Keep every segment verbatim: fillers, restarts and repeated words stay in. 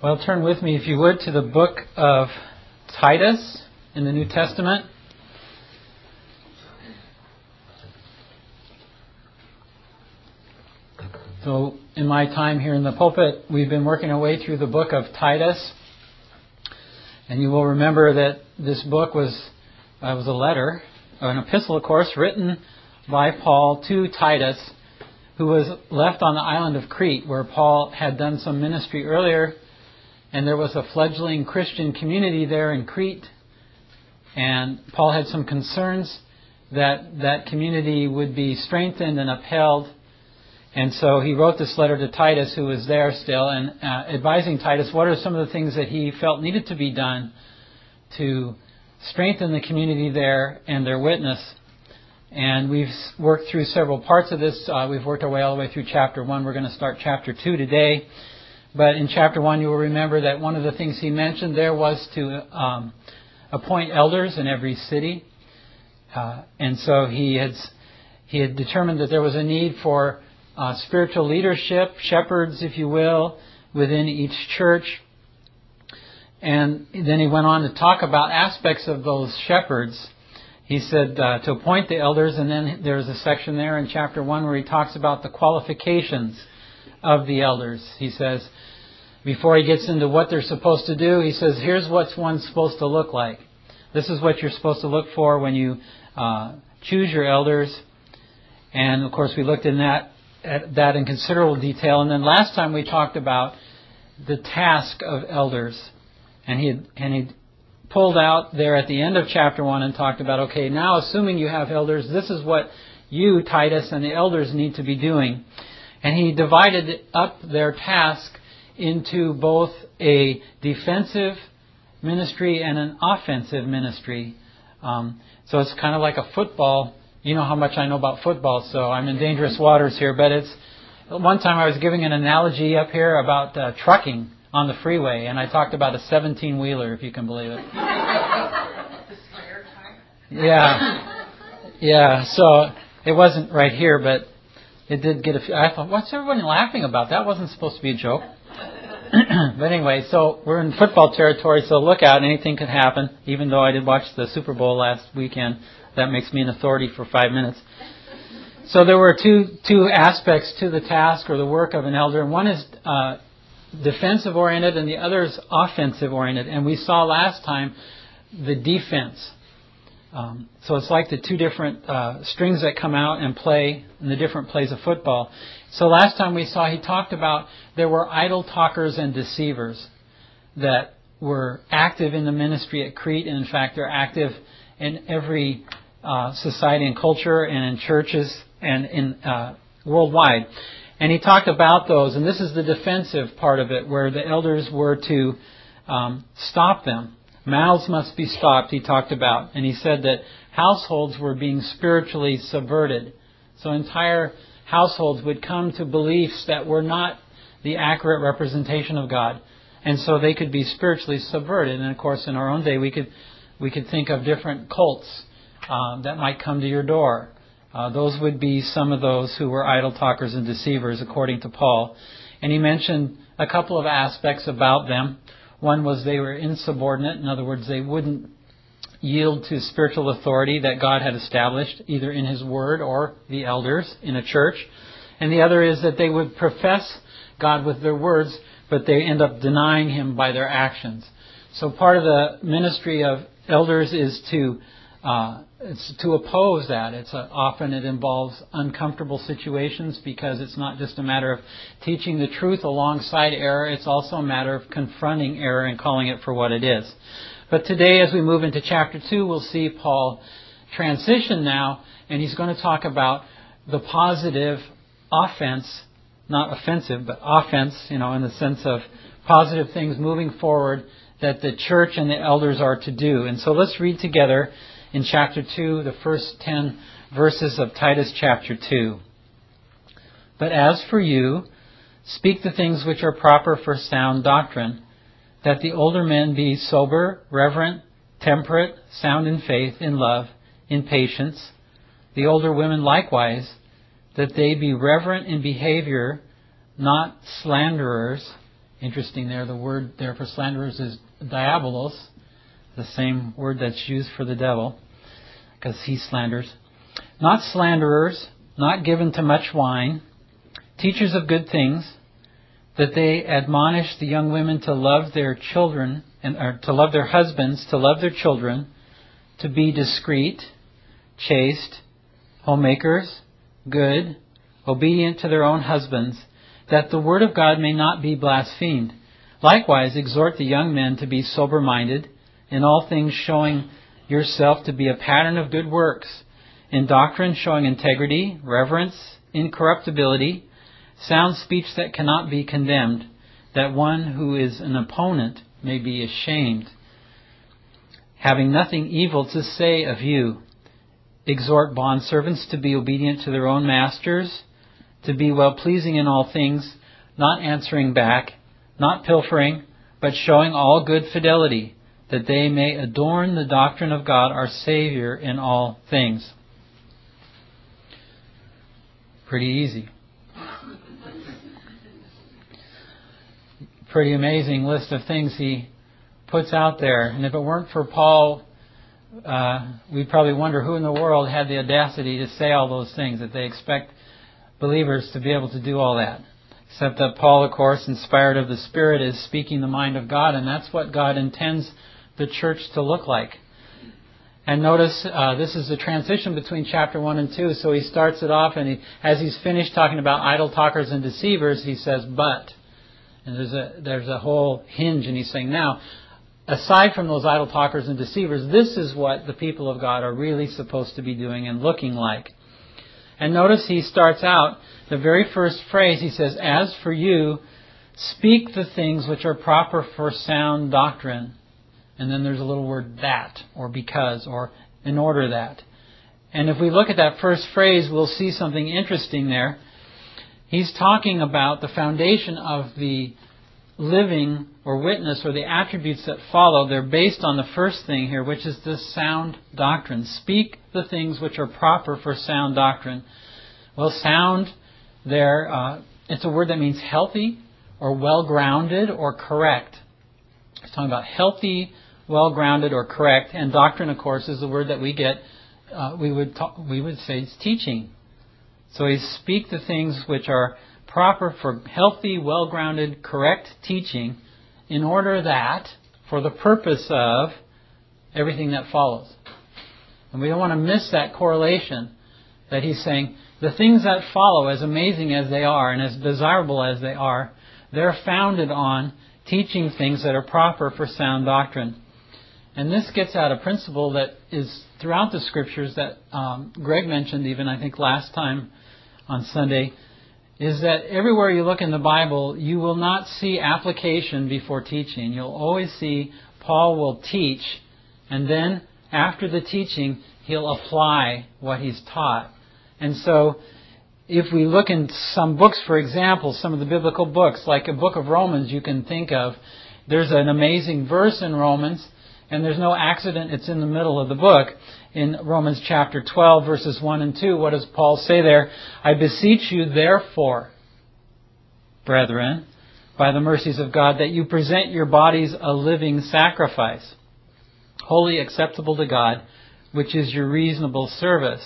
Well, turn with me, if you would, to the book of Titus in the New Testament. So, in my time here in the pulpit, we've been working our way through the book of Titus. And you will remember that this book was, uh, was a letter, an epistle, of course, written by Paul to Titus, who was left on the island of Crete, where Paul had done some ministry earlier. And there was a fledgling Christian community there in Crete. And Paul had some concerns that that community would be strengthened and upheld. And so he wrote this letter to Titus, who was there still, and uh, advising Titus what are some of the things that he felt needed to be done to strengthen the community there and their witness. And we've worked through several parts of this. Uh, we've worked our way all the way through chapter one. We're going to start chapter two today. But in chapter one, you will remember that one of the things he mentioned there was to um, appoint elders in every city. Uh, and so he had, he had determined that there was a need for uh, spiritual leadership, shepherds, if you will, within each church. And then he went on to talk about aspects of those shepherds. He said uh, to appoint the elders, and then there's a section there in chapter one where he talks about the qualifications of the elders. He says, before he gets into what they're supposed to do, he says, here's what one's supposed to look like. This is what you're supposed to look for when you uh, choose your elders. And, of course, we looked in that at that in considerable detail. And then last time we talked about the task of elders. And he had, and he pulled out there at the end of chapter one and talked about, okay, now assuming you have elders, this is what you, Titus, and the elders need to be doing. And he divided up their task into both a defensive ministry and an offensive ministry. Um, so it's kind of like a football. You know how much I know about football, so I'm in dangerous waters here. But it's one time I was giving an analogy up here about uh, trucking on the freeway, and I talked about a seventeen-wheeler, if you can believe it. Yeah, yeah. So it wasn't right here, but it did get a few. I thought, what's everyone laughing about? That wasn't supposed to be a joke. But anyway, so we're in football territory, so look out. Anything could happen. Even though I did watch the Super Bowl last weekend, that makes me an authority for five minutes. So there were two two aspects to the task or the work of an elder. And one is uh, defensive-oriented and the other is offensive-oriented. And we saw last time the defense. Um, so it's like the two different uh, strings that come out and play in the different plays of football. So last time we saw he talked about there were idle talkers and deceivers that were active in the ministry at Crete. And in fact, they're active in every uh, society and culture and in churches and in uh, worldwide. And he talked about those. And this is the defensive part of it, where the elders were to um, stop them. Mouths must be stopped, he talked about. And he said that households were being spiritually subverted. So entire households would come to beliefs that were not the accurate representation of God. And so they could be spiritually subverted. And of course, in our own day, we could we could think of different cults uh, that might come to your door. Uh, those would be some of those who were idle talkers and deceivers, according to Paul. And he mentioned a couple of aspects about them. One was they were insubordinate. In other words, they wouldn't yield to spiritual authority that God had established, either in His Word or the elders in a church. And the other is that they would profess God with their words, but they end up denying Him by their actions. So part of the ministry of elders is to uh, it's to oppose that. It's a, often it involves uncomfortable situations because it's not just a matter of teaching the truth alongside error. It's also a matter of confronting error and calling it for what it is. But today, as we move into chapter two, we'll see Paul transition now, and he's going to talk about the positive offense, not offensive, but offense, you know, in the sense of positive things moving forward that the church and the elders are to do. And so let's read together in chapter two, the first ten verses of Titus chapter two. But as for you, speak the things which are proper for sound doctrine, that the older men be sober, reverent, temperate, sound in faith, in love, in patience. The older women likewise, that they be reverent in behavior, not slanderers, Interesting there, the word there for slanderers is diabolos, the same word that's used for the devil, because he slanders. Not slanderers, not given to much wine, teachers of good things, that they admonish the young women to love their children, and or to love their husbands, to love their children, to be discreet, chaste, homemakers, good, obedient to their own husbands, that the word of God may not be blasphemed. Likewise, exhort the young men to be sober-minded, in all things showing yourself to be a pattern of good works, in doctrine showing integrity, reverence, incorruptibility, sound speech that cannot be condemned, that one who is an opponent may be ashamed. Having nothing evil to say of you, exhort bondservants to be obedient to their own masters, to be well-pleasing in all things, not answering back, not pilfering, but showing all good fidelity, that they may adorn the doctrine of God our Savior in all things. Pretty easy. Pretty amazing list of things he puts out there. And if it weren't for Paul, uh, we'd probably wonder who in the world had the audacity to say all those things, that they expect believers to be able to do all that. Except that Paul, of course, inspired of the Spirit, is speaking the mind of God, and that's what God intends the church to look like. And notice, uh, this is the transition between chapter one and two. So he starts it off, and he, as he's finished talking about idle talkers and deceivers, he says, but. And there's a, there's a whole hinge, and he's saying, now, aside from those idle talkers and deceivers, this is what the people of God are really supposed to be doing and looking like. And notice he starts out, the very first phrase, he says, as for you, speak the things which are proper for sound doctrine. And then there's a little word that, or because, or in order that. And if we look at that first phrase, we'll see something interesting there. He's talking about the foundation of the living or witness or the attributes that follow. They're based on the first thing here, which is this sound doctrine. Speak the things which are proper for sound doctrine. Well, sound there, uh, it's a word that means healthy or well-grounded or correct. It's talking about healthy, well-grounded or correct. And doctrine, of course, is the word that we get, uh, we would talk, we would say it's teaching. So he speak the things which are proper for healthy, well-grounded, correct teaching, in order that, for the purpose of everything that follows. And we don't want to miss that correlation that he's saying, the things that follow, as amazing as they are and as desirable as they are, they're founded on teaching things that are proper for sound doctrine. And this gets at a principle that is throughout the Scriptures that um, Greg mentioned even, I think, last time on Sunday, is that everywhere you look in the Bible, you will not see application before teaching. You'll always see Paul will teach, and then after the teaching, he'll apply what he's taught. And so, if we look in some books, for example, some of the biblical books, like a book of Romans you can think of, there's an amazing verse in Romans, and there's no accident, it's in the middle of the book. In Romans chapter twelve, verses one and two, what does Paul say there? I beseech you, therefore, brethren, by the mercies of God, that you present your bodies a living sacrifice, wholly acceptable to God, which is your reasonable service.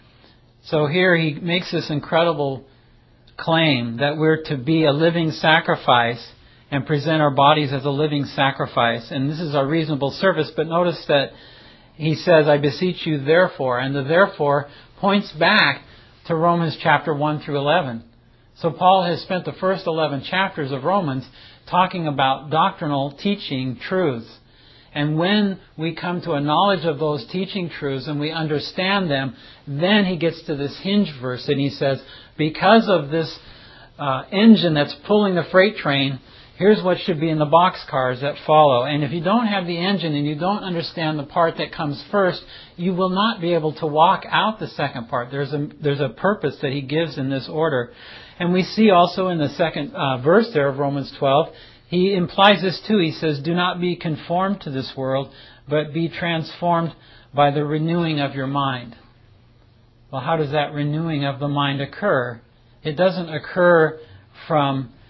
So here he makes this incredible claim that we're to be a living sacrifice and present our bodies as a living sacrifice. And this is our reasonable service. But notice that he says, I beseech you therefore. And the therefore points back to Romans chapter one through eleven. So Paul has spent the first eleven chapters of Romans talking about doctrinal teaching truths. And when we come to a knowledge of those teaching truths and we understand them, then he gets to this hinge verse and he says, because of this uh, engine that's pulling the freight train, here's what should be in the boxcars that follow. And if you don't have the engine and you don't understand the part that comes first, you will not be able to walk out the second part. There's a, there's a purpose that he gives in this order. And we see also in the second uh, verse there of Romans twelve, he implies this too. He says, do not be conformed to this world, but be transformed by the renewing of your mind. Well, how does that renewing of the mind occur? It doesn't occur from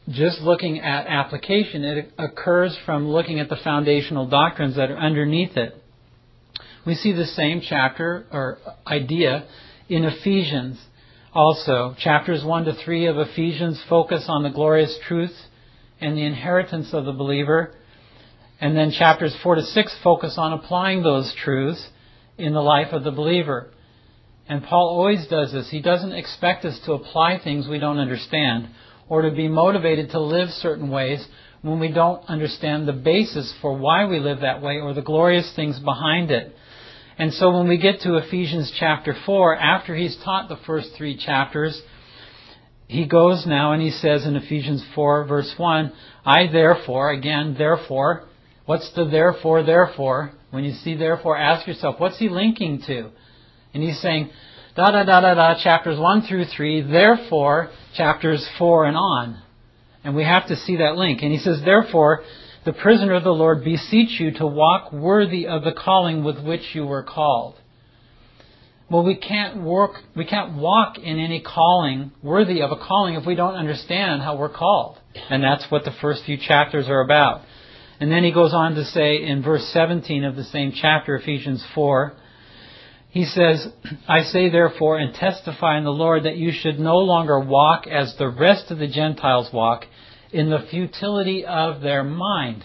just looking at application. It occurs from looking at the foundational doctrines that are underneath it. We see the same chapter or idea in Ephesians also. Chapters one to three of Ephesians focus on the glorious truth and the inheritance of the believer. And then chapters four to six focus on applying those truths in the life of the believer. And Paul always does this. He doesn't expect us to apply things we don't understand or to be motivated to live certain ways when we don't understand the basis for why we live that way or the glorious things behind it. And so when we get to Ephesians chapter four, after he's taught the first three chapters, he goes now and he says in Ephesians four verse one, I therefore, again, therefore, what's the therefore, therefore? When you see therefore, ask yourself, what's he linking to? And he's saying, da da da da da, chapters one through three, therefore, chapters four and on. And we have to see that link. And he says, therefore, the prisoner of the Lord beseech you to walk worthy of the calling with which you were called. Well, we can't work, we can't walk in any calling, worthy of a calling, if we don't understand how we're called. And that's what the first few chapters are about. And then he goes on to say in verse seventeen of the same chapter, Ephesians four, he says, I say therefore and testify in the Lord that you should no longer walk as the rest of the Gentiles walk, in the futility of their mind.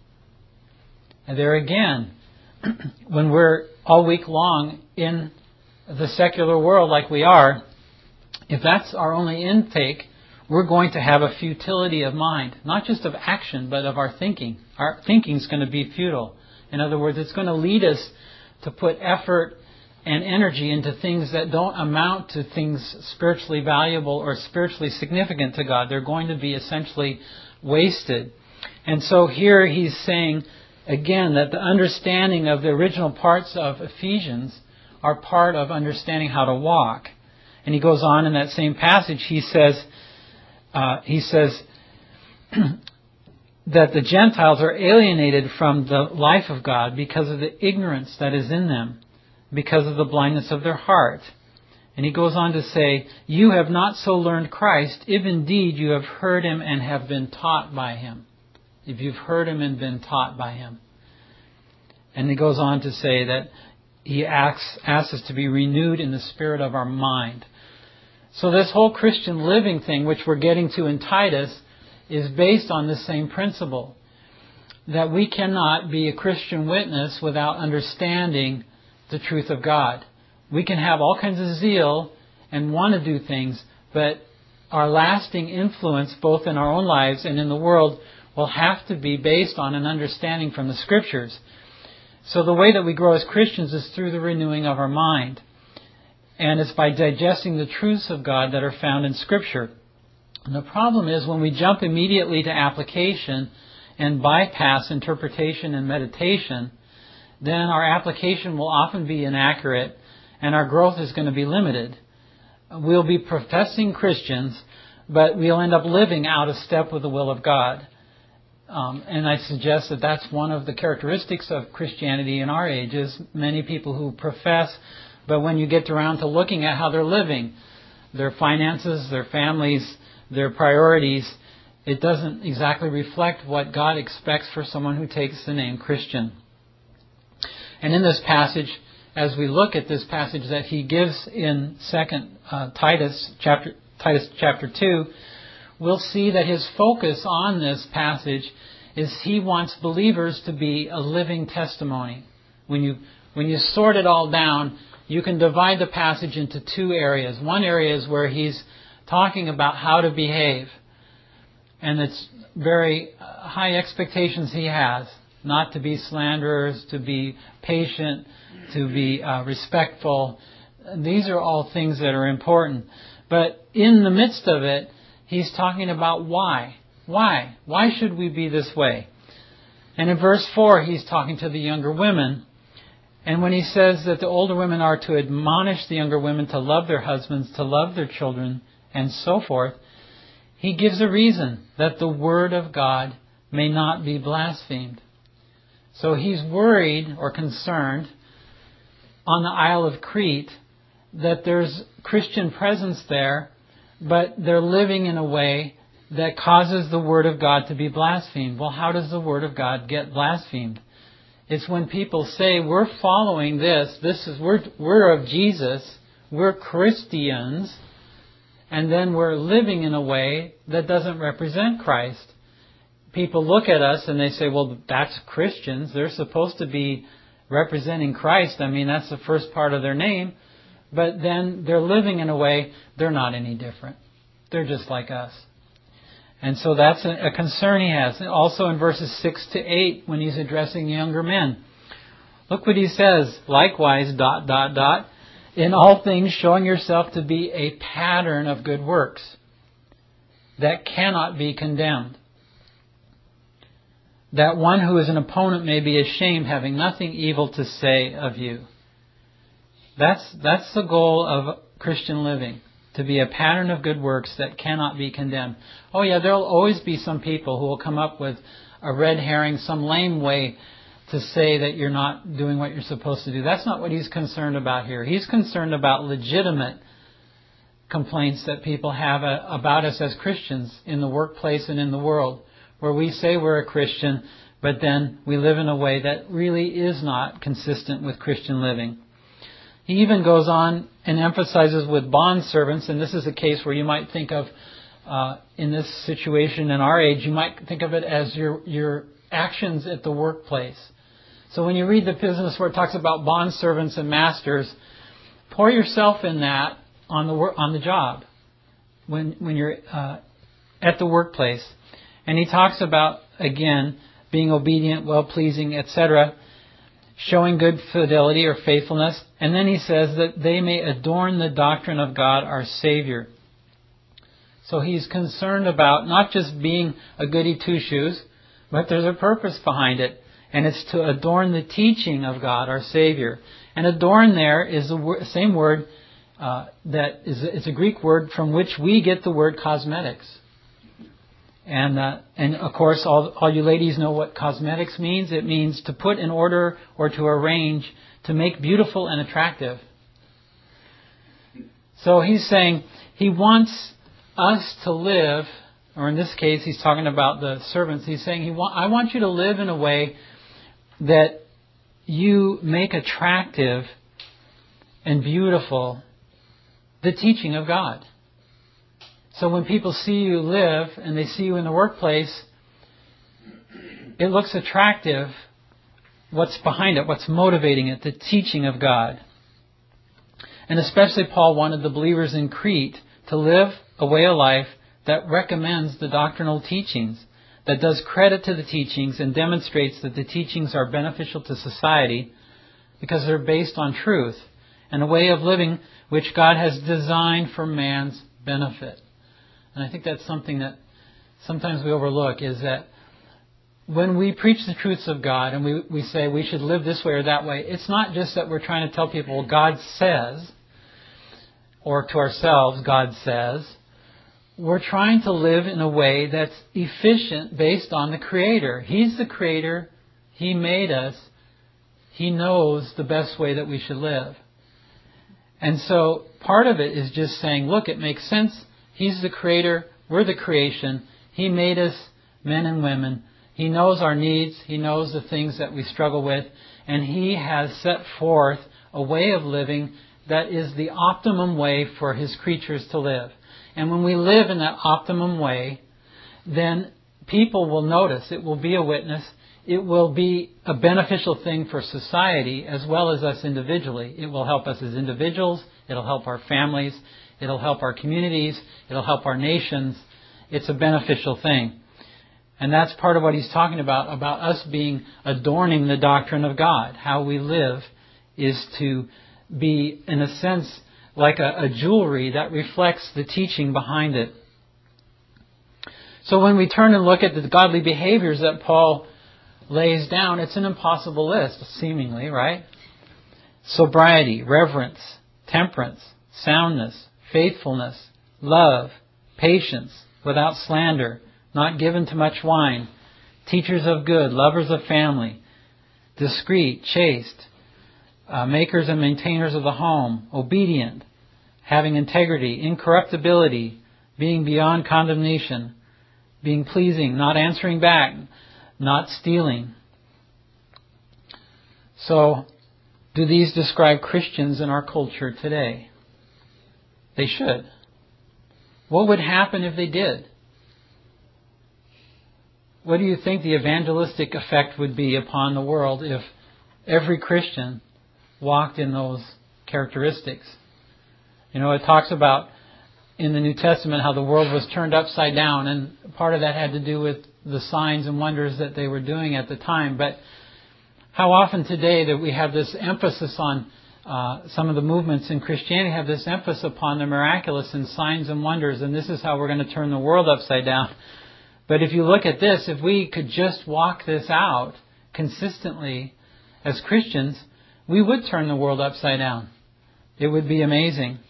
And there again, when we're all week long in the secular world like we are, if that's our only intake, we're going to have a futility of mind. Not just of action, but of our thinking. Our thinking's going to be futile. In other words, it's going to lead us to put effort and energy into things that don't amount to things spiritually valuable or spiritually significant to God. They're going to be essentially wasted. And so here he's saying, again, that the understanding of the original parts of Ephesians are part of understanding how to walk. And he goes on in that same passage, he says, uh, he says that the Gentiles are alienated from the life of God because of the ignorance that is in them, because of the blindness of their heart. And he goes on to say, you have not so learned Christ, if indeed you have heard Him and have been taught by Him. If you've heard Him and been taught by Him. And he goes on to say that he asks, asks us to be renewed in the spirit of our mind. So this whole Christian living thing, which we're getting to in Titus, is based on this same principle. That we cannot be a Christian witness without understanding the truth of God. We can have all kinds of zeal and want to do things, but our lasting influence, both in our own lives and in the world, will have to be based on an understanding from the Scriptures. So the way that we grow as Christians is through the renewing of our mind. And it's by digesting the truths of God that are found in Scripture. And the problem is when we jump immediately to application and bypass interpretation and meditation, then our application will often be inaccurate and our growth is going to be limited. We'll be professing Christians, but we'll end up living out of step with the will of God. Um, and I suggest that that's one of the characteristics of Christianity in our age, is many people who profess, but when you get around to looking at how they're living, their finances, their families, their priorities, it doesn't exactly reflect what God expects for someone who takes the name Christian. And in this passage, as we look at this passage that he gives in Second uh, Titus chapter Titus chapter two, we'll see that his focus on this passage is he wants believers to be a living testimony. When you when you sort it all down, you can divide the passage into two areas. One area is where he's talking about how to behave, and it's very high expectations he has. Not to be slanderers, to be patient, to be uh, respectful. These are all things that are important. But in the midst of it, he's talking about why. Why? Why should we be this way? And in verse four, he's talking to the younger women. And when he says that the older women are to admonish the younger women to love their husbands, to love their children, and so forth, he gives a reason, that the word of God may not be blasphemed. So he's worried or concerned on the Isle of Crete that there's Christian presence there, but they're living in a way that causes the Word of God to be blasphemed. Well, how does the Word of God get blasphemed? It's when people say, we're following this, this is we're, we're of Jesus, we're Christians, and then we're living in a way that doesn't represent Christ. People look at us and they say, well, that's Christians. They're supposed to be representing Christ. I mean, that's the first part of their name. But then they're living in a way, they're not any different. They're just like us. And so that's a, a concern he has. And also in verses six to eight, when he's addressing younger men. Look what he says. Likewise, dot, dot, dot. In all things, showing yourself to be a pattern of good works that cannot be condemned. That one who is an opponent may be ashamed, having nothing evil to say of you. That's, that's the goal of Christian living. To be a pattern of good works that cannot be condemned. Oh yeah, there will always be some people who will come up with a red herring, some lame way to say that you're not doing what you're supposed to do. That's not what he's concerned about here. He's concerned about legitimate complaints that people have about us as Christians in the workplace and in the world, where we say we're a Christian, but then we live in a way that really is not consistent with Christian living. He even goes on and emphasizes with bondservants, and this is a case where you might think of, uh, in this situation in our age, you might think of it as your your actions at the workplace. So when you read the business where it talks about bondservants and masters, pour yourself in that on the work, on the job, when when you're uh, at the workplace. And he talks about, again, being obedient, well-pleasing, et cetera, showing good fidelity or faithfulness. And then he says that they may adorn the doctrine of God our Savior. So he's concerned about not just being a goody two-shoes, but there's a purpose behind it. And it's to adorn the teaching of God our Savior. And adorn there is the same word uh, that is it's a Greek word from which we get the word cosmetics. And uh, and of course, all, all you ladies know what cosmetics means. It means to put in order or to arrange, to make beautiful and attractive. So he's saying he wants us to live, or in this case, he's talking about the servants. He's saying, he wa- I want you to live in a way that you make attractive and beautiful the teaching of God. So when people see you live and they see you in the workplace, it looks attractive. What's behind it? What's motivating it? The teaching of God. And especially Paul wanted the believers in Crete to live a way of life that recommends the doctrinal teachings, that does credit to the teachings and demonstrates that the teachings are beneficial to society because they're based on truth and a way of living which God has designed for man's benefit. And I think that's something that sometimes we overlook, is that when we preach the truths of God and we, we say we should live this way or that way, it's not just that we're trying to tell people, well, God says, or to ourselves, God says. We're trying to live in a way that's efficient based on the Creator. He's the Creator. He made us. He knows the best way that we should live. And so part of it is just saying, look, it makes sense. He's the Creator. We're the creation. He made us men and women. He knows our needs. He knows the things that we struggle with. And He has set forth a way of living that is the optimum way for His creatures to live. And when we live in that optimum way, then people will notice. It will be a witness. It will be a beneficial thing for society as well as us individually. It will help us as individuals. It'll help our families. It'll help our communities. It'll help our nations. It's a beneficial thing. And that's part of what he's talking about, about us being adorning the doctrine of God. How we live is to be, in a sense, like a, a jewelry that reflects the teaching behind it. So when we turn and look at the godly behaviors that Paul lays down, it's an impossible list, seemingly, right? Sobriety, reverence, temperance, soundness, faithfulness, love, patience, without slander, not given to much wine, teachers of good, lovers of family, discreet, chaste, uh, makers and maintainers of the home, obedient, having integrity, incorruptibility, being beyond condemnation. being pleasing, not answering back, not stealing. So, do these describe Christians in our culture today? They should. What would happen if they did? What do you think the evangelistic effect would be upon the world if every Christian walked in those characteristics? You know, it talks about in the New Testament how the world was turned upside down, and part of that had to do with the signs and wonders that they were doing at the time. But how often today that we have this emphasis on, uh, some of the movements in Christianity have this emphasis upon the miraculous and signs and wonders, and this is how we're going to turn the world upside down. But if you look at this, if we could just walk this out consistently as Christians, we would turn the world upside down. It would be amazing.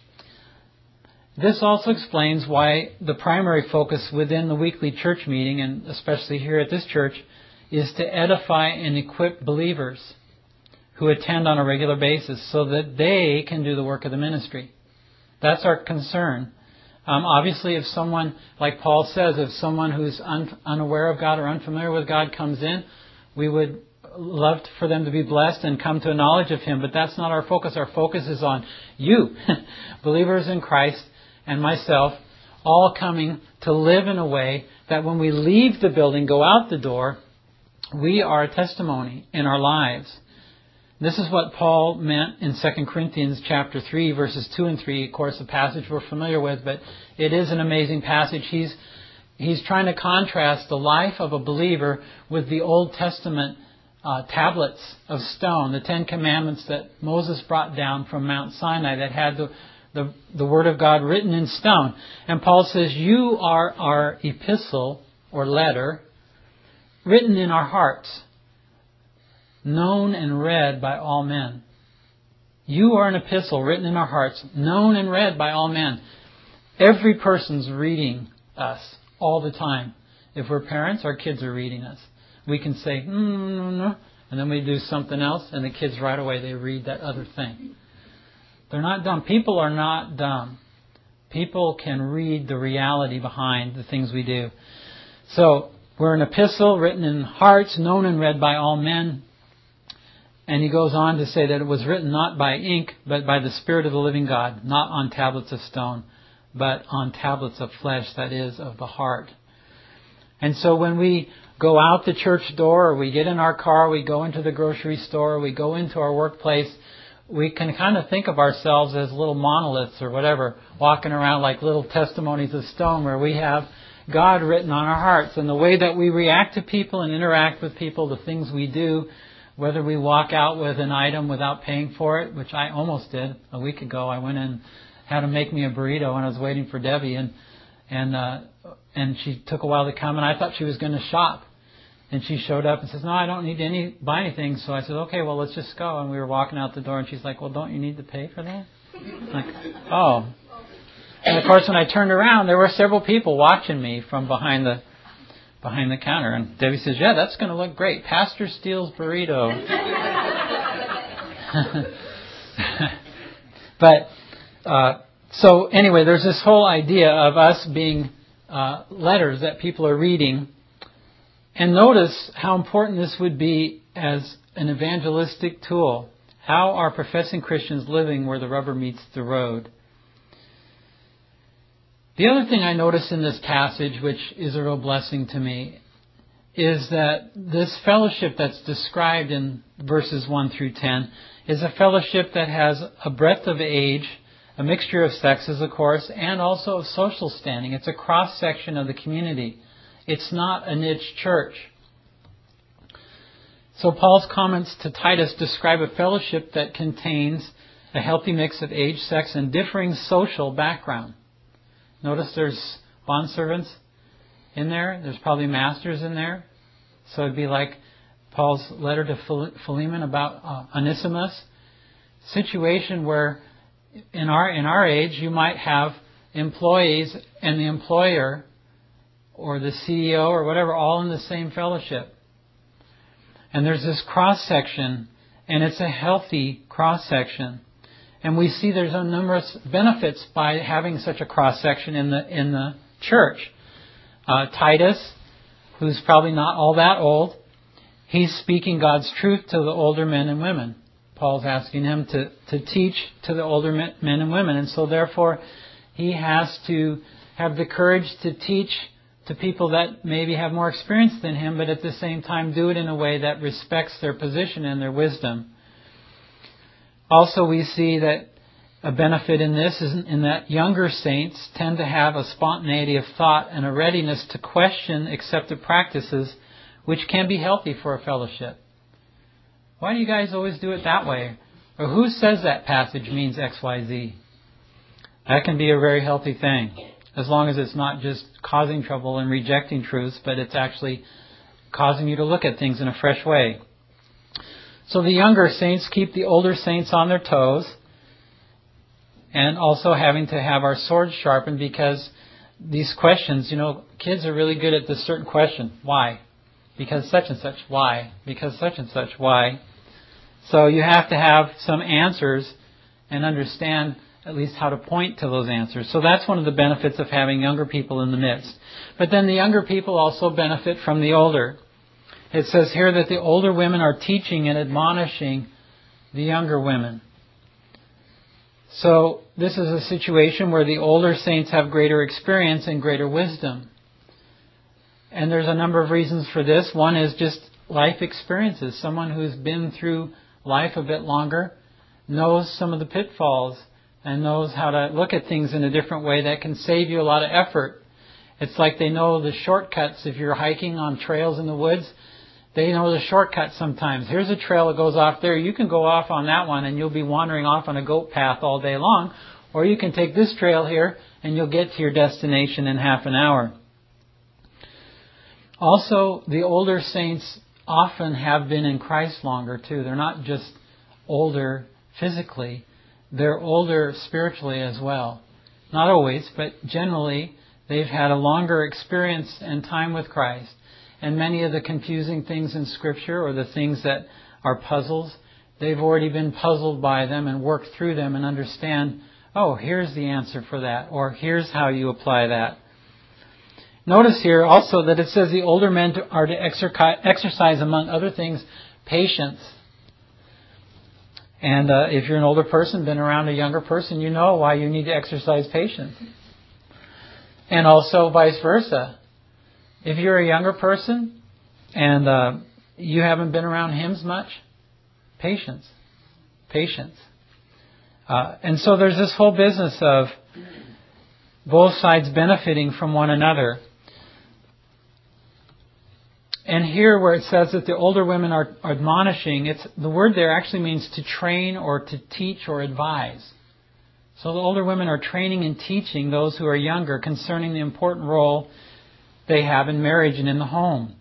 This also explains why the primary focus within the weekly church meeting, and especially here at this church, is to edify and equip believers who attend on a regular basis so that they can do the work of the ministry. That's our concern. Um, obviously, if someone, like Paul says, if someone who's un- unaware of God or unfamiliar with God comes in, we would love for them to be blessed and come to a knowledge of Him. But that's not our focus. Our focus is on you, believers in Christ, and myself, all coming to live in a way that when we leave the building, go out the door, we are a testimony in our lives. This is what Paul meant in Second Corinthians chapter three, verses two and three. Of course, a passage we're familiar with, but it is an amazing passage. He's he's trying to contrast the life of a believer with the Old Testament uh, tablets of stone, the Ten Commandments that Moses brought down from Mount Sinai that had the The, the Word of God written in stone. And Paul says, you are our epistle or letter written in our hearts, known and read by all men. You are an epistle written in our hearts, known and read by all men. Every person's reading us all the time. If we're parents, our kids are reading us. We can say, mm, no, no, and then we do something else, and the kids right away, they read that other thing. They're not dumb. People are not dumb. People can read the reality behind the things we do. So, we're an epistle written in hearts, known and read by all men. And he goes on to say that it was written not by ink, but by the Spirit of the living God, not on tablets of stone, but on tablets of flesh, that is, of the heart. And so when we go out the church door, or we get in our car, we go into the grocery store, we go into our workplace, we can kind of think of ourselves as little monoliths or whatever, walking around like little testimonies of stone where we have God written on our hearts. And the way that we react to people and interact with people, the things we do, whether we walk out with an item without paying for it, which I almost did a week ago. I went in, had them make me a burrito when I was waiting for Debbie, and and uh, and she took a while to come, and I thought she was going to shop. And she showed up and says, no, I don't need to any, buy anything. So I said, okay, well, let's just go. And we were walking out the door, and she's like, well, don't you need to pay for that? I'm like, oh. And of course, when I turned around, there were several people watching me from behind the behind the counter. And Debbie says, yeah, that's going to look great. Pastor Steele's burrito. But, uh, so anyway, there's this whole idea of us being uh, letters that people are reading. And notice how important this would be as an evangelistic tool. How are professing Christians living where the rubber meets the road? The other thing I notice in this passage, which is a real blessing to me, is that this fellowship that's described in verses one through ten is a fellowship that has a breadth of age, a mixture of sexes, of course, and also of social standing. It's a cross-section of the community. It's not a niche church. So Paul's comments to Titus describe a fellowship that contains a healthy mix of age, sex, and differing social background. Notice there's bondservants in there. There's probably masters in there. So it'd be like Paul's letter to Philemon about uh, Onesimus. Situation where in our in our age you might have employees and the employer or the C E O or whatever all in the same fellowship. And there's this cross-section, and it's a healthy cross-section. And we see there's a numerous benefits by having such a cross-section in the in the church. uh, Titus, who's probably not all that old, he's speaking God's truth to the older men and women. Paul's asking him to, to teach to the older men, men and women. And so therefore, he has to have the courage to teach to people that maybe have more experience than him, but at the same time do it in a way that respects their position and their wisdom. Also, we see that a benefit in this is in that younger saints tend to have a spontaneity of thought and a readiness to question accepted practices, which can be healthy for a fellowship. Why do you guys always do it that way? Or who says that passage means X, Y, Z? That can be a very healthy thing, as long as it's not just causing trouble and rejecting truths, but it's actually causing you to look at things in a fresh way. So the younger saints keep the older saints on their toes, and also having to have our swords sharpened, because these questions, you know, kids are really good at this certain question. Why? Because such and such. Why? Because such and such. Why? So you have to have some answers and understand at least how to point to those answers. So that's one of the benefits of having younger people in the midst. But then the younger people also benefit from the older. It says here that the older women are teaching and admonishing the younger women. So this is a situation where the older saints have greater experience and greater wisdom. And there's a number of reasons for this. One is just life experiences. Someone who's been through life a bit longer knows some of the pitfalls and knows how to look at things in a different way that can save you a lot of effort. It's like they know the shortcuts. If you're hiking on trails in the woods, they know the shortcuts sometimes. Here's a trail that goes off there. You can go off on that one and you'll be wandering off on a goat path all day long. Or you can take this trail here and you'll get to your destination in half an hour. Also, the older saints often have been in Christ longer too. They're not just older physically. They're older spiritually as well. Not always, but generally they've had a longer experience and time with Christ. And many of the confusing things in Scripture, or the things that are puzzles, they've already been puzzled by them and worked through them and understand, oh, here's the answer for that, or here's how you apply that. Notice here also that it says the older men are to exercise, among other things, patience. And uh, if you're an older person, been around a younger person, you know why you need to exercise patience. And also vice versa. If you're a younger person and uh, you haven't been around hymns much, patience. Patience. Uh, and so there's this whole business of both sides benefiting from one another. And here where it says that the older women are admonishing, it's the word there actually means to train or to teach or advise. So the older women are training and teaching those who are younger concerning the important role they have in marriage and in the home.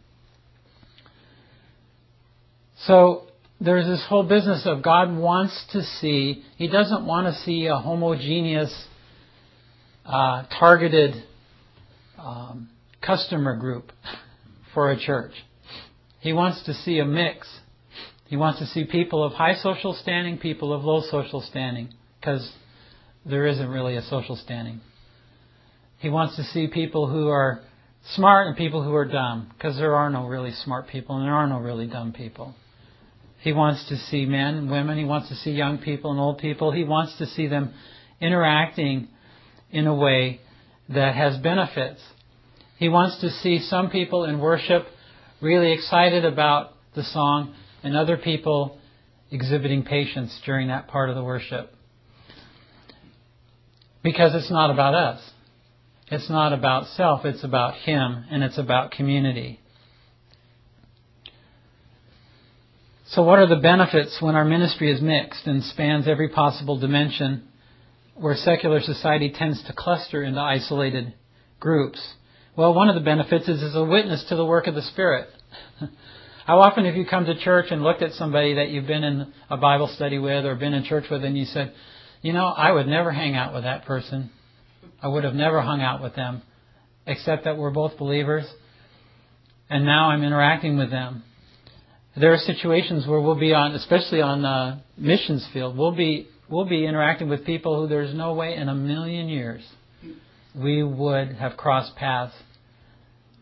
So there's this whole business of God wants to see, He doesn't want to see a homogeneous, uh, targeted um, customer group for a church. He wants to see a mix. He wants to see people of high social standing, people of low social standing, because there isn't really a social standing. He wants to see people who are smart and people who are dumb, because there are no really smart people and there are no really dumb people. He wants to see men and women. He wants to see young people and old people. He wants to see them interacting in a way that has benefits. He wants to see some people in worship really excited about the song and other people exhibiting patience during that part of the worship. Because it's not about us. It's not about self, it's about Him, and it's about community. So what are the benefits when our ministry is mixed and spans every possible dimension, where secular society tends to cluster into isolated groups? Well, one of the benefits is as a witness to the work of the Spirit. How often have you come to church and looked at somebody that you've been in a Bible study with or been in church with, and you said, you know, I would never hang out with that person. I would have never hung out with them, except that we're both believers, and now I'm interacting with them. There are situations where we'll be on, especially on the missions field, we'll be we'll be interacting with people who there's no way in a million years we would have crossed paths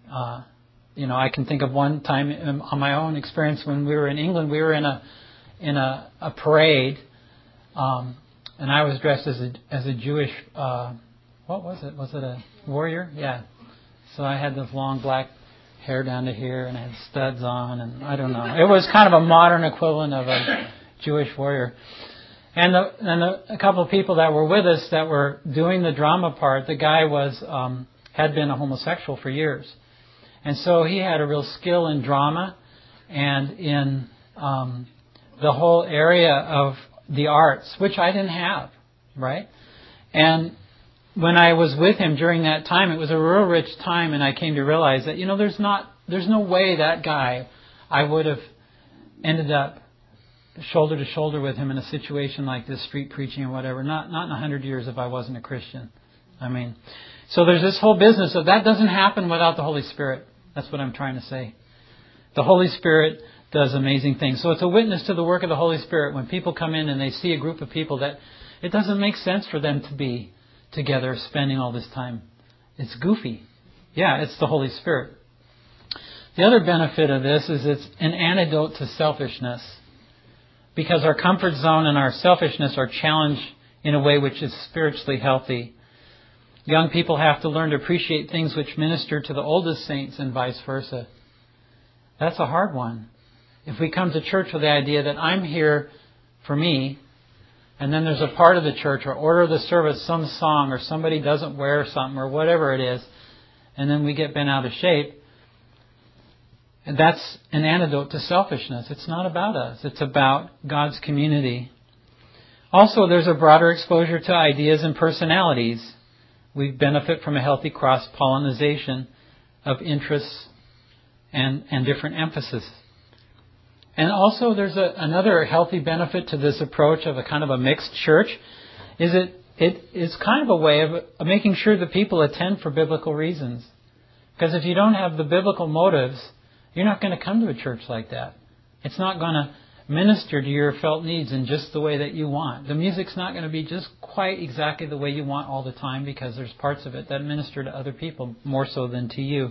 Uh, you know, I can think of one time in, on my own experience when we were in England. We were in a in a, a parade, um, and I was dressed as a as a Jewish. Uh, what was it? Was it a warrior? Yeah. So I had this long black hair down to here, and I had studs on, and I don't know. It was kind of a modern equivalent of a Jewish warrior. And, the, and the, a couple of people that were with us that were doing the drama part, the guy was um, had been a homosexual for years. And so he had a real skill in drama and in um, the whole area of the arts, which I didn't have, right? And when I was with him during that time, it was a real rich time, and I came to realize that, you know, there's not, there's no way that guy, I would have ended up shoulder to shoulder with him in a situation like this, street preaching or whatever. Not not in a hundred years if I wasn't a Christian. I mean, so there's this whole business of that doesn't happen without the Holy Spirit. That's what I'm trying to say. The Holy Spirit does amazing things. So it's a witness to the work of the Holy Spirit when people come in and they see a group of people that it doesn't make sense for them to be together spending all this time. It's goofy. Yeah, it's the Holy Spirit. The other benefit of this is it's an antidote to selfishness. Because our comfort zone and our selfishness are challenged in a way which is spiritually healthy. Young people have to learn to appreciate things which minister to the oldest saints and vice versa. That's a hard one. If we come to church with the idea that I'm here for me, and then there's a part of the church or order of the service, some song, or somebody doesn't wear something or whatever it is, and then we get bent out of shape, and that's an antidote to selfishness. It's not about us. It's about God's community. Also, there's a broader exposure to ideas and personalities. We benefit from a healthy cross-pollination of interests and, and different emphasis. And also, there's a, another healthy benefit to this approach of a kind of a mixed church, is it it is kind of a way of, of making sure that people attend for biblical reasons. Because if you don't have the biblical motives, you're not going to come to a church like that. It's not going to minister to your felt needs in just the way that you want. The music's not going to be just quite exactly the way you want all the time, because there's parts of it that minister to other people more so than to you.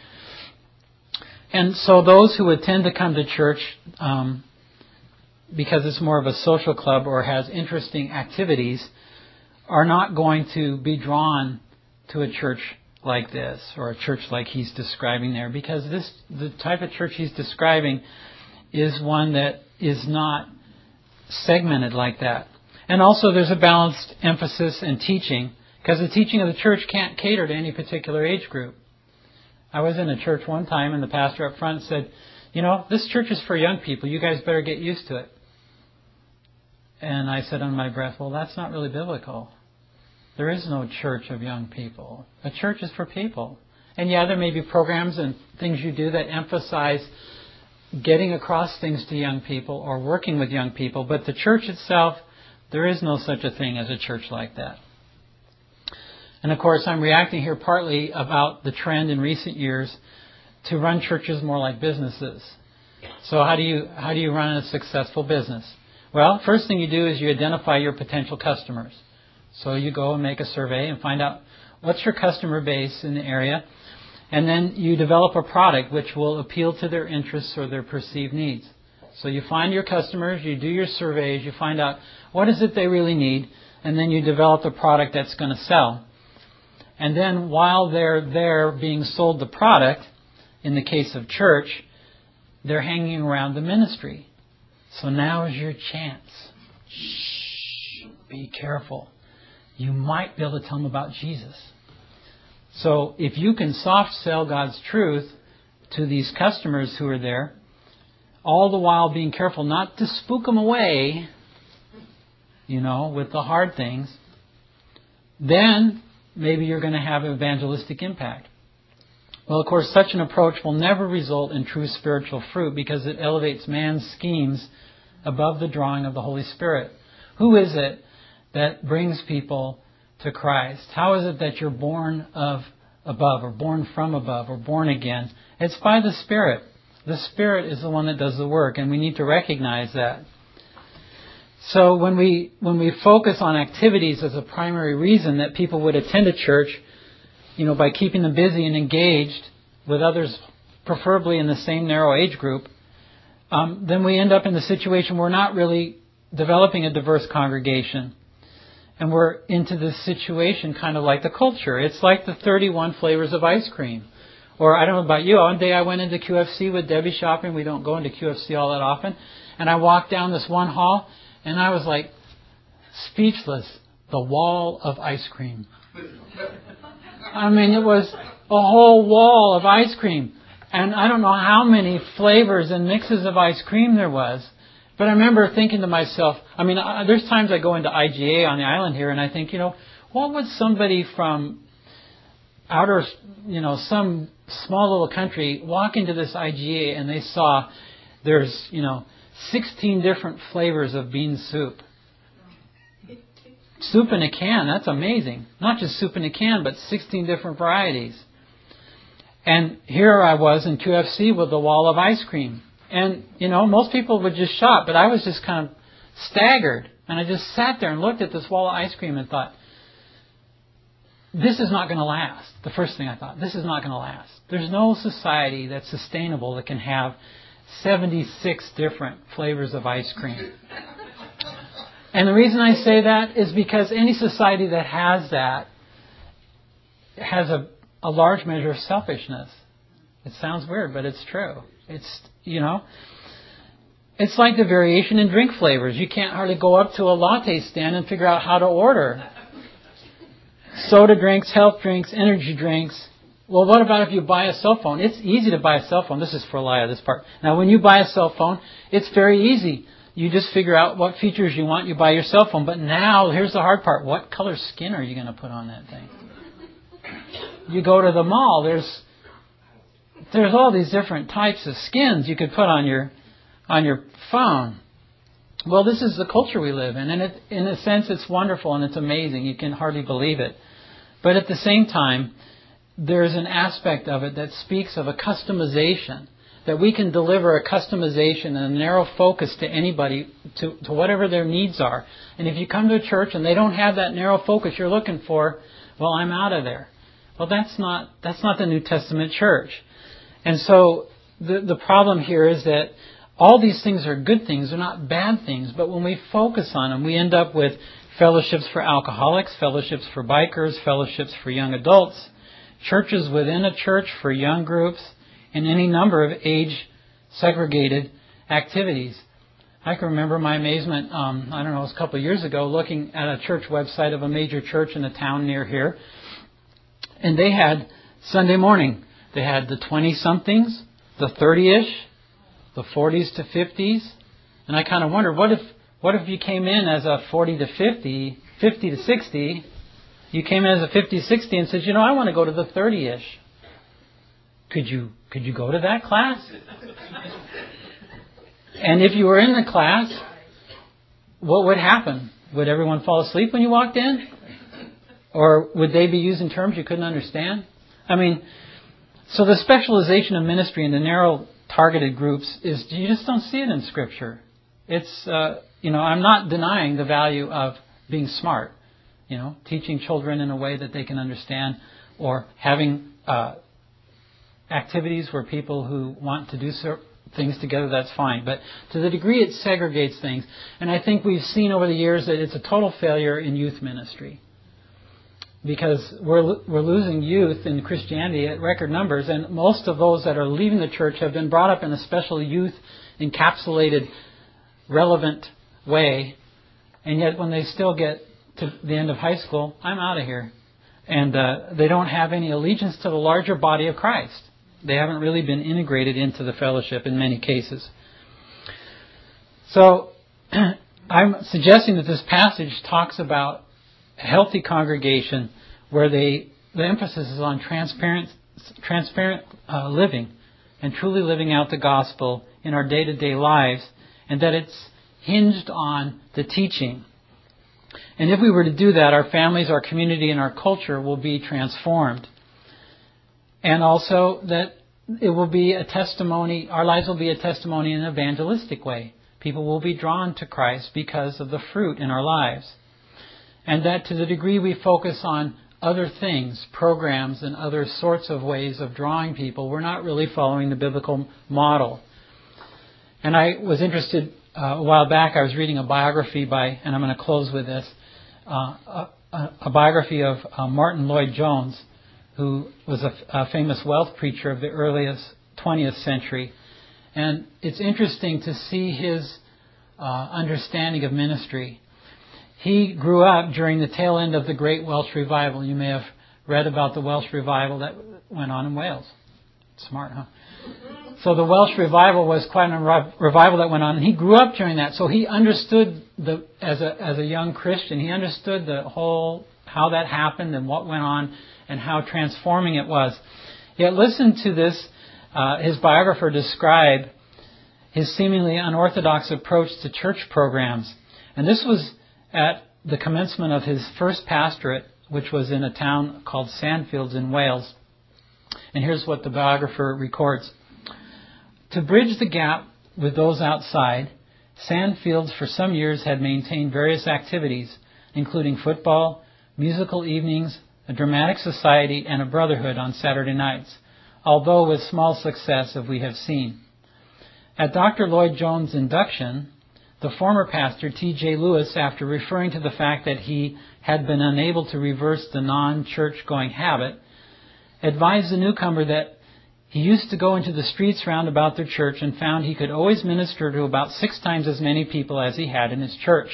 And so those who would tend to come to church um, because it's more of a social club or has interesting activities are not going to be drawn to a church like this, or a church like he's describing there, because this the type of church he's describing is one that is not segmented like that. And also there's a balanced emphasis in teaching, because the teaching of the church can't cater to any particular age group. I was in a church one time and the pastor up front said, you know, this church is for young people. You guys better get used to it. And I said under my breath, well, that's not really biblical. There is no church of young people. A church is for people. And yeah, there may be programs and things you do that emphasize getting across things to young people or working with young people. But the church itself, there is no such a thing as a church like that. And of course, I'm reacting here partly about the trend in recent years to run churches more like businesses. So how do you how do you run a successful business? Well, first thing you do is you identify your potential customers. So you go and make a survey and find out what's your customer base in the area. And then you develop a product which will appeal to their interests or their perceived needs. So you find your customers, you do your surveys, you find out what is it they really need, and then you develop a product that's going to sell. And then while they're there being sold the product, in the case of church, they're hanging around the ministry. So now is your chance. Shh, be careful. You might be able to tell them about Jesus. So if you can soft sell God's truth to these customers who are there, all the while being careful not to spook them away, you know, with the hard things, then maybe you're going to have evangelistic impact. Well, of course, such an approach will never result in true spiritual fruit because it elevates man's schemes above the drawing of the Holy Spirit. Who is it that brings people to Christ? How is it that you're born of above, or born from above, or born again? It's by the Spirit. The Spirit is the one that does the work, and we need to recognize that. So when we when we focus on activities as a primary reason that people would attend a church, you know, by keeping them busy and engaged, with others preferably in the same narrow age group, um, then we end up in the situation we're not really developing a diverse congregation. And we're into this situation kind of like the culture. It's like the thirty-one flavors of ice cream. Or I don't know about you, one day I went into Q F C with Debbie shopping. We don't go into Q F C all that often. And I walked down this one hall and I was like speechless. The wall of ice cream. I mean, it was a whole wall of ice cream. And I don't know how many flavors and mixes of ice cream there was. But I remember thinking to myself, I mean, uh, there's times I go into I G A on the island here and I think, you know, what would somebody from outer, you know, some small little country walk into this I G A and they saw there's, you know, sixteen different flavors of bean soup. Soup in a can, that's amazing. Not just soup in a can, but sixteen different varieties. And here I was in Q F C with the wall of ice cream. And, you know, most people would just shop, but I was just kind of staggered. And I just sat there and looked at this wall of ice cream and thought, this is not going to last. The first thing I thought, this is not going to last. There's no society that's sustainable that can have seventy-six different flavors of ice cream. And the reason I say that is because any society that has that has a, a large measure of selfishness. It sounds weird, but it's true. It's, you know, it's like the variation in drink flavors. You can't hardly go up to a latte stand and figure out how to order. Soda drinks, health drinks, energy drinks. Well, what about if you buy a cell phone? It's easy to buy a cell phone. This is for Elia, this part. Now, when you buy a cell phone, it's very easy. You just figure out what features you want. You buy your cell phone. But now, here's the hard part. What color skin are you going to put on that thing? You go to the mall. There's there's all these different types of skins you could put on your on your phone. Well, this is the culture we live in. And it, in a sense, it's wonderful and it's amazing. You can hardly believe it. But at the same time, there's an aspect of it that speaks of a customization, that we can deliver a customization and a narrow focus to anybody, to, to whatever their needs are. And if you come to a church and they don't have that narrow focus you're looking for, well, I'm out of there. Well, that's not that's not the New Testament church. And so the the problem here is that all these things are good things. They're not bad things. But when we focus on them, we end up with fellowships for alcoholics, fellowships for bikers, fellowships for young adults, churches within a church for young groups, and any number of age-segregated activities. I can remember my amazement, um, I don't know, it was a couple of years ago, looking at a church website of a major church in a town near here. And they had Sunday morning. They had the twenty-somethings, the thirty-ish, the forties to fifties. And I kind of wondered, what if what if you came in as a forty to fifty, fifty to sixty, you came in as a fifty, sixty and said, you know, I want to go to the thirty-ish. Could you could you go to that class? And if you were in the class, what would happen? Would everyone fall asleep when you walked in? Or would they be using terms you couldn't understand? I mean, so the specialization of ministry in the narrow targeted groups is, you just don't see it in Scripture. It's, uh, you know, I'm not denying the value of being smart, you know, teaching children in a way that they can understand, or having uh, activities where people who want to do certain things together, that's fine. But to the degree it segregates things, and I think we've seen over the years that it's a total failure in youth ministry. Because we're we're losing youth in Christianity at record numbers, and most of those that are leaving the church have been brought up in a special youth encapsulated, relevant way, and yet when they still get to the end of high school, I'm out of here. And uh, they don't have any allegiance to the larger body of Christ. They haven't really been integrated into the fellowship in many cases. So I'm suggesting that this passage talks about a healthy congregation where they the emphasis is on transparent, transparent uh, living and truly living out the gospel in our day-to-day lives, and that it's hinged on the teaching. And if we were to do that, our families, our community, and our culture will be transformed. And also that it will be a testimony, our lives will be a testimony in an evangelistic way. People will be drawn to Christ because of the fruit in our lives. And that to the degree we focus on other things, programs and other sorts of ways of drawing people, we're not really following the biblical model. And I was interested, uh, a while back, I was reading a biography by, and I'm going to close with this, uh, a, a, a biography of uh, Martin Lloyd-Jones, who was a, a famous wealth preacher of the earliest twentieth century. And it's interesting to see his uh, understanding of ministry. He grew up during the tail end of the Great Welsh Revival. You may have read about the Welsh Revival that went on in Wales. Smart, huh? So the Welsh Revival was quite a revival that went on, and he grew up during that. So he understood, the as a as a young Christian, he understood the whole, how that happened and what went on and how transforming it was. Yet listen to this, uh, his biographer describe his seemingly unorthodox approach to church programs. And this was at the commencement of his first pastorate, which was in a town called Sandfields in Wales. And here's what the biographer records. To bridge the gap with those outside, Sandfields for some years had maintained various activities, including football, musical evenings, a dramatic society, and a brotherhood on Saturday nights, although with small success, as we have seen. At Doctor Lloyd-Jones' induction, the former pastor, T J Lewis, after referring to the fact that he had been unable to reverse the non-church-going habit, advised the newcomer that he used to go into the streets round about their church and found he could always minister to about six times as many people as he had in his church.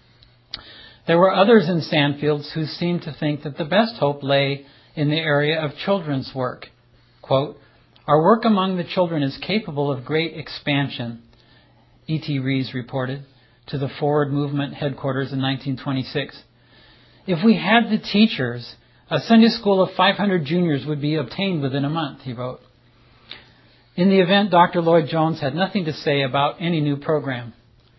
There were others in Sandfields who seemed to think that the best hope lay in the area of children's work. Quote, our work among the children is capable of great expansion, E T Rees reported to the Forward Movement headquarters in nineteen twenty-six. If we had the teachers, a Sunday school of five hundred juniors would be obtained within a month, he wrote. In the event, Doctor Lloyd-Jones had nothing to say about any new program.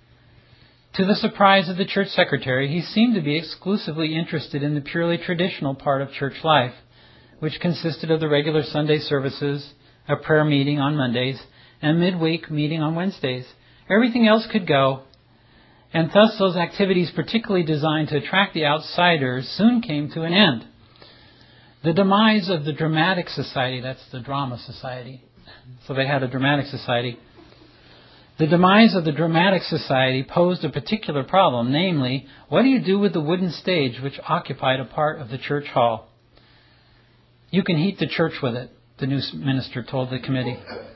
To the surprise of the church secretary, he seemed to be exclusively interested in the purely traditional part of church life, which consisted of the regular Sunday services, a prayer meeting on Mondays, and a midweek meeting on Wednesdays. Everything else could go, and thus those activities particularly designed to attract the outsiders soon came to an end. The demise of the Dramatic Society, that's the Drama Society, so they had a Dramatic Society. The demise of the Dramatic Society posed a particular problem, namely, what do you do with the wooden stage which occupied a part of the church hall? You can heat the church with it, the new minister told the committee.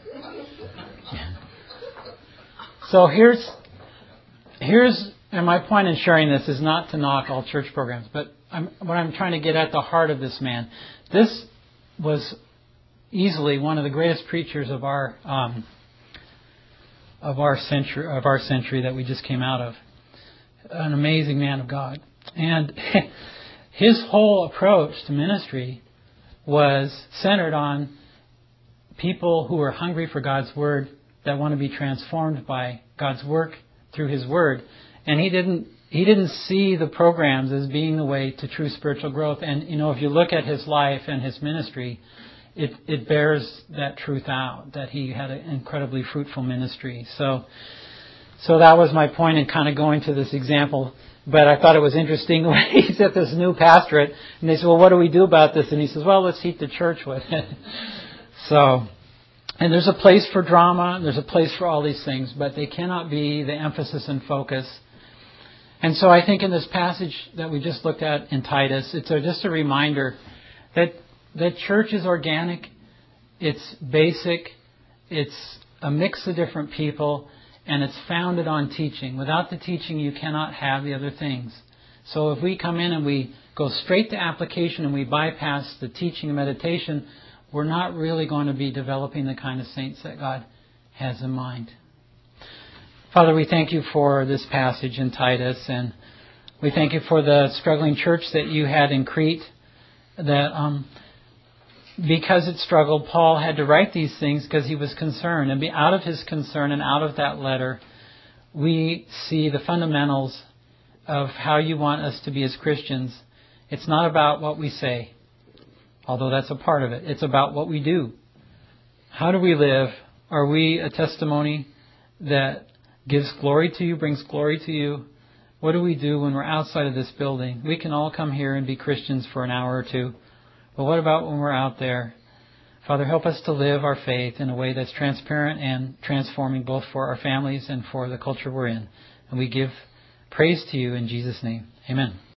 So here's, here's, and my point in sharing this is not to knock all church programs, but I'm, what I'm trying to get at the heart of this man. This was easily one of the greatest preachers of our um, of our century of our century that we just came out of. An amazing man of God, and his whole approach to ministry was centered on people who are hungry for God's Word, that want to be transformed by God's work through His Word. And he didn't he didn't see the programs as being the way to true spiritual growth. And, you know, if you look at his life and his ministry, it, it bears that truth out, that he had an incredibly fruitful ministry. So, so that was my point in kind of going to this example. But I thought it was interesting when he's at this new pastorate, and they said, well, what do we do about this? And he says, well, let's heat the church with it. So... And there's a place for drama, there's a place for all these things, but they cannot be the emphasis and focus. And so I think in this passage that we just looked at in Titus, it's a, just a reminder that that church is organic, it's basic, it's a mix of different people, and it's founded on teaching. Without the teaching, you cannot have the other things. So if we come in and we go straight to application and we bypass the teaching and meditation, we're not really going to be developing the kind of saints that God has in mind. Father, we thank you for this passage in Titus, and we thank you for the struggling church that you had in Crete, that um, because it struggled, Paul had to write these things because he was concerned. And be out of his concern and out of that letter, we see the fundamentals of how you want us to be as Christians. It's not about what we say, although that's a part of it. It's about what we do. How do we live? Are we a testimony that gives glory to you, brings glory to you? What do we do when we're outside of this building? We can all come here and be Christians for an hour or two. But what about when we're out there? Father, help us to live our faith in a way that's transparent and transforming both for our families and for the culture we're in. And we give praise to you in Jesus' name. Amen.